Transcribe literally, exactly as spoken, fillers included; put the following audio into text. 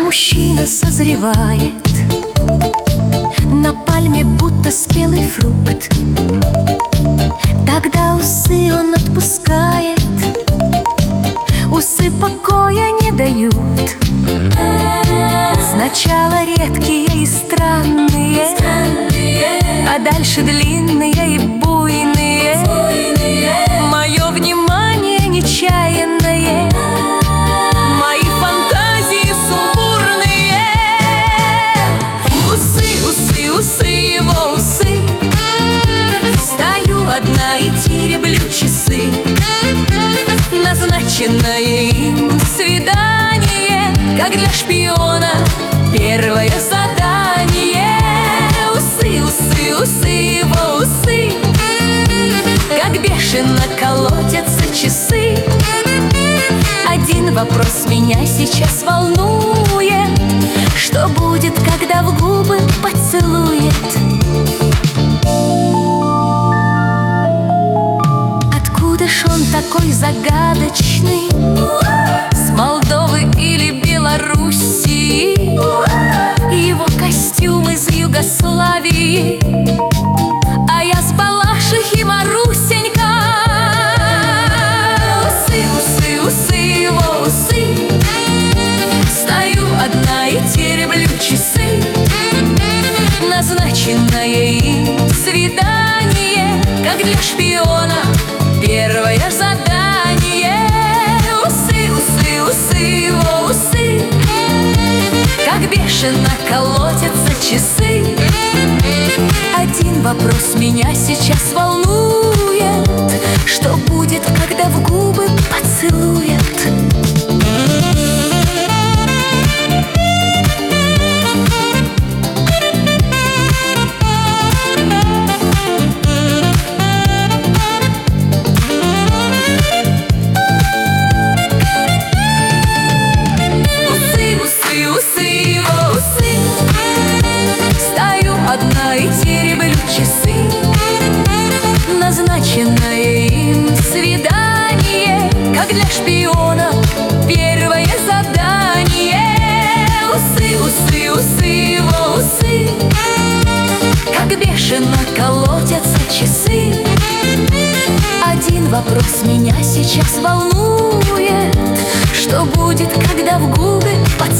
мужчина созревает на пальме, будто спелый фрукт. Тогда усы он отпускает, усы покоя не дают. Сначала редкие и странные, а дальше длинные и буйные. Мое внимание нечаянное, мои фантазии сумбурные. Усы, усы, усы, его усы. Стою одна и тереблю часы. Назначенное им свидание, как для шпиона первое задание. Усы, усы, усы, его усы. Как бешено колотятся часы. Один вопрос меня сейчас волнует: что будет, когда в губы поцелует? Откуда ж он такой загадочный? С Молдовы или Белоруссии? Его костюм из Югославии, а я с Балашихи, Марусенька. Усы, усы, усы, его усы. Стою одна и тереблю часы. Назначенное им свидание, как для шпиона первое задание. Усы, усы, усы, его усы. Как бешено колотятся часы. Один вопрос меня сейчас волнует: что будет, когда в губы поцелует? Одна и тереблю часы. Назначенное им свидание, как для шпиона первое задание. Усы, усы, усы, его усы. Как бешено колотятся часы. Один вопрос меня сейчас волнует: что будет, когда в губы поцелует?